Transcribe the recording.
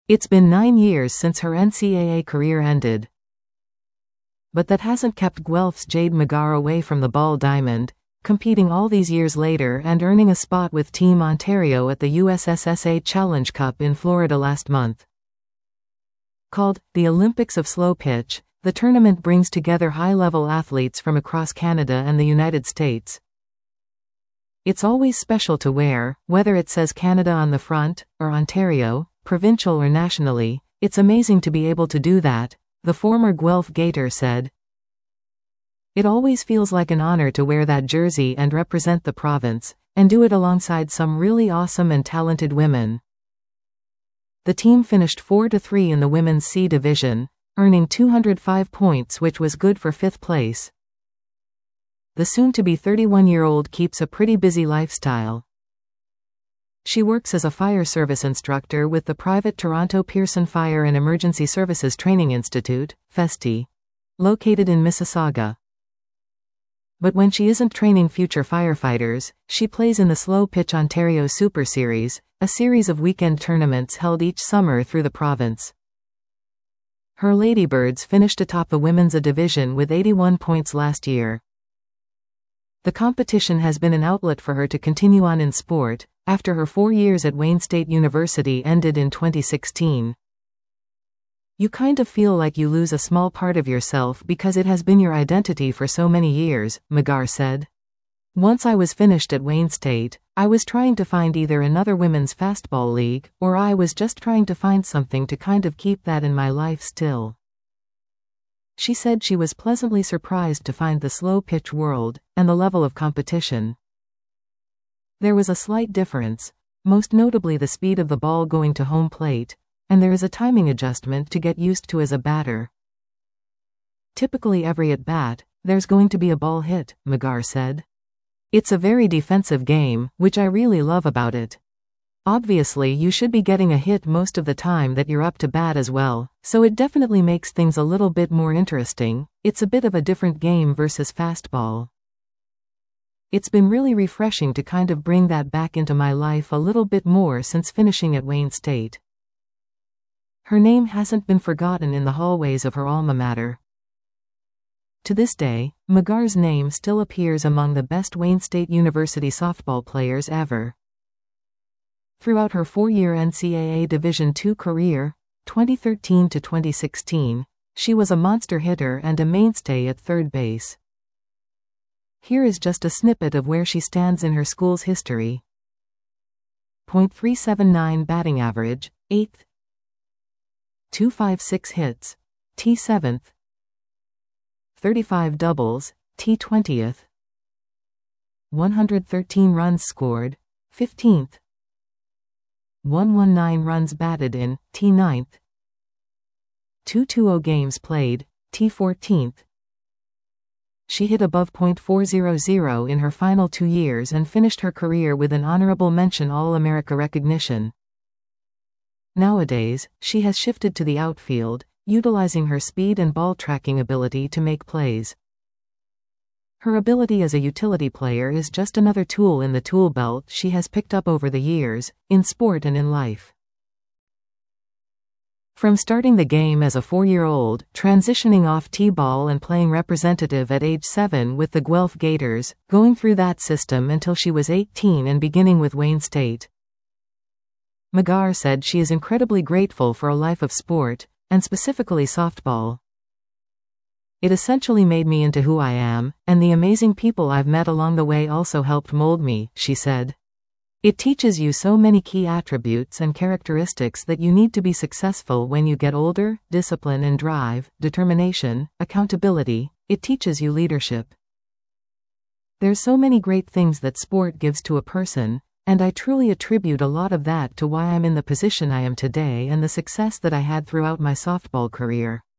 It's been 9 years since her NCAA career ended. But that hasn't kept Guelph's Jade Magar away from the ball diamond, competing all these years later and earning a spot with Team Ontario at the USSSA Challenge Cup in Florida last month. Called the Olympics of Slow Pitch, the tournament brings together high-level athletes from across Canada and the United States. It's always special to wear, whether it says Canada on the front, or Ontario, provincial or nationally. It's amazing to be able to do that, the former Guelph Gator said. It always feels like an honor to wear that jersey and represent the province, and do it alongside some really awesome and talented women. The team finished 4-3 in the women's C division, earning 205 points, which was good for 5th place. The soon-to-be 31-year-old keeps a pretty busy lifestyle. She works as a fire service instructor with the private Toronto Pearson Fire and Emergency Services Training Institute, FESTI, located in Mississauga. But when she isn't training future firefighters, she plays in the Slow Pitch Ontario Super Series, a series of weekend tournaments held each summer through the province. Her Ladybirds finished atop the women's A division with 81 points last year. The competition has been an outlet for her to continue on in sport, after her 4 years at Wayne State University ended in 2016. You kind of feel like you lose a small part of yourself because it has been your identity for so many years, Magar said. Once I was finished at Wayne State, I was trying to find either another women's fastball league, or I was just trying to find something to kind of keep that in my life still. She said she was pleasantly surprised to find the slow pitch world, and the level of competition. There was a slight difference, most notably the speed of the ball going to home plate, and there is a timing adjustment to get used to as a batter. Typically every at-bat, there's going to be a ball hit, Magar said. It's a very defensive game, which I really love about it. Obviously you should be getting a hit most of the time that you're up to bat as well, so it definitely makes things a little bit more interesting. It's a bit of a different game versus fastball. It's been really refreshing to kind of bring that back into my life a little bit more since finishing at Wayne State. Her name hasn't been forgotten in the hallways of her alma mater. To this day, Magar's name still appears among the best Wayne State University softball players ever. Throughout her 4-year NCAA Division II career, 2013 to 2016, she was a monster hitter and a mainstay at third base. Here is just a snippet of where she stands in her school's history. .379 batting average, 8th. 256 hits, T7th. 35 doubles, T20th. 113 runs scored, 15th. 119 runs batted in, T9th. 220 games played, T14th. She hit above .400 in her final 2 years and finished her career with an honorable mention All-America recognition. Nowadays, she has shifted to the outfield, utilizing her speed and ball tracking ability to make plays. Her ability as a utility player is just another tool in the tool belt she has picked up over the years, in sport and in life. From starting the game as a 4-year-old, transitioning off T-ball and playing representative at age 7 with the Guelph Gators, going through that system until she was 18 and beginning with Wayne State. Magar said she is incredibly grateful for a life of sport, and specifically softball. It essentially made me into who I am, and the amazing people I've met along the way also helped mold me, she said. It teaches you so many key attributes and characteristics that you need to be successful when you get older: discipline and drive, determination, accountability. It teaches you leadership. There's so many great things that sport gives to a person, and I truly attribute a lot of that to why I'm in the position I am today and the success that I had throughout my softball career.